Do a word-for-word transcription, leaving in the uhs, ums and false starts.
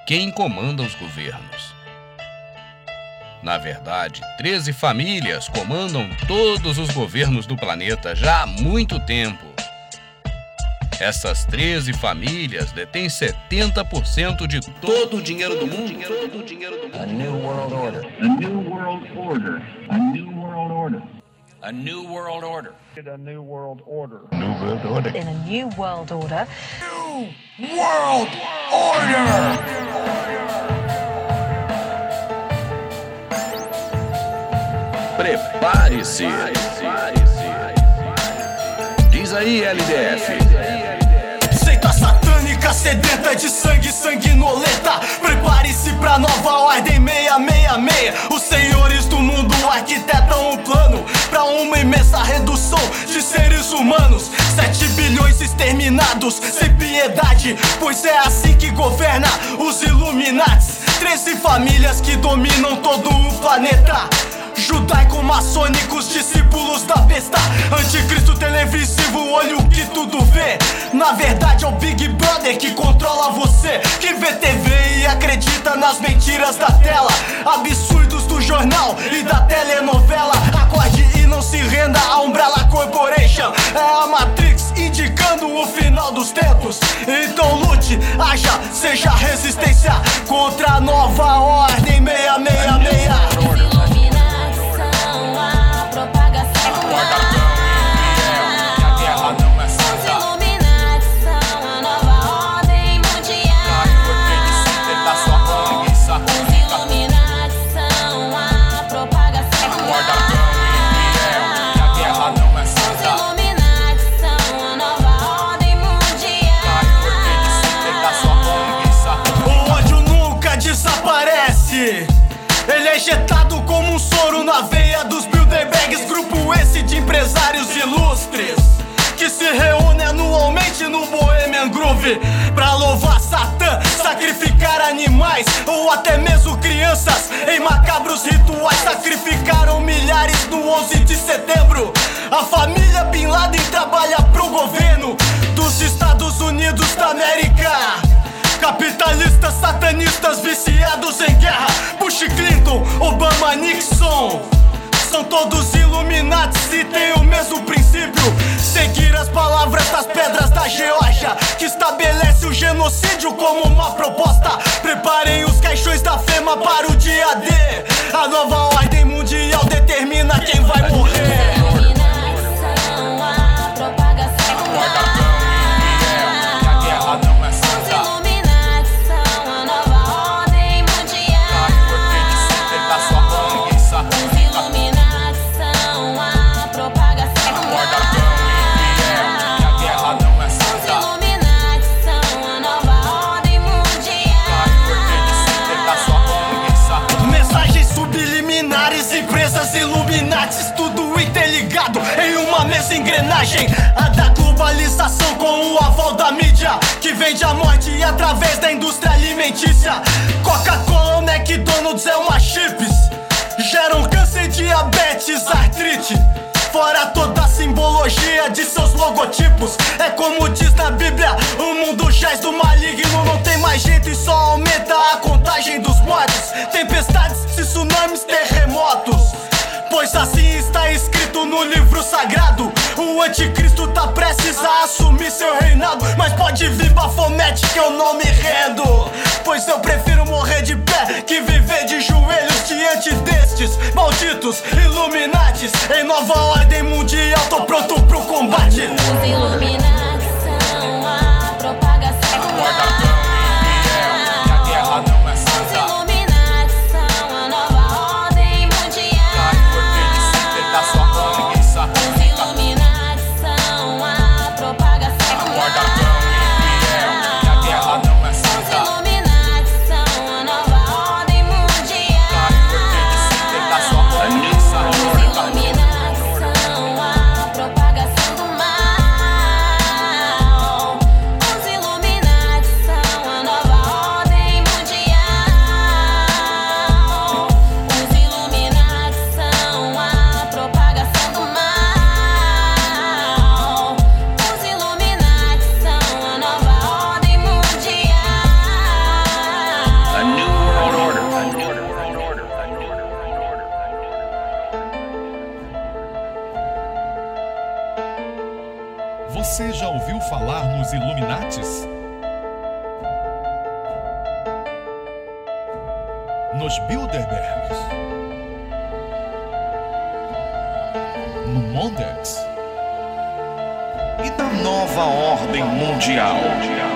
quem comanda os governos. Na verdade, treze famílias comandam todos os governos do planeta já há muito tempo. Essas treze famílias detêm setenta por cento de todo o dinheiro do mundo. A new world order. A new world order. A new world order. A new world order. A new world order. New world order. In a new world order. New world order. Prepare-se. Diz aí, L D F. Seita satânica sedenta de sangue sanguinolenta. Prepare-se pra nova ordem seiscentos e sessenta e seis. Os senhores do mundo arquitetam um plano pra uma imensa redução de seres humanos. Sete bilhões exterminados sem piedade, pois é assim que governa os Illuminates. Treze famílias que dominam todo o planeta. Judaico-maçônicos, discípulos da besta. Anticristo televisivo, olho que tudo vê. Na verdade é o Big Brother que controla você, que vê T V e acredita nas mentiras da tela. Absurdos do jornal e da telenovela. Acorde e não se renda a Umbrella Corporation. É a Matrix indicando o final dos tempos. Então lute, haja, seja resistência contra a nova ordem seiscentos e sessenta e seis. Ele é injetado como um soro na veia dos Bilderbergs, grupo esse de empresários ilustres que se reúne anualmente no Bohemian Groove pra louvar Satã, sacrificar animais ou até mesmo crianças em macabros rituais. Sacrificaram milhares no onze de setembro. A família Bin Laden trabalha pro governo dos Estados Unidos da América. Capitalistas, satanistas, viciados em guerra. Bush, Clinton, Obama, Nixon são todos Illuminatis e têm o mesmo princípio: seguir as palavras das pedras da Geórgia, que estabelece o genocídio como uma proposta. Preparem os caixões da FEMA para o dia D. A nova ordem mundial determina quem vai morrer. Engrenagem, a da globalização com o aval da mídia, que vende a morte através da indústria alimentícia. Coca-Cola, McDonald's é uma chips, geram câncer, diabetes, artrite. Fora toda a simbologia de seus logotipos. É como diz na Bíblia, o mundo jaz do maligno. Não tem mais jeito e só aumenta a contagem dos mortos. Tempestades, tsunamis, terremotos, pois assim está escrito no livro sagrado. O anticristo tá prestes a assumir seu reinado. Mas pode vir Bafomete que eu não me rendo, pois eu prefiro morrer de pé que viver de joelhos diante destes malditos Illuminatis. Em nova ordem mundial tô pronto pro combate. Os Illuminatis são a propagação do mal. Illuminatis são a propagação do mal. Você já ouviu falar nos Illuminatis? Nos Bilderbergs? No Mondex? E na nova ordem mundial?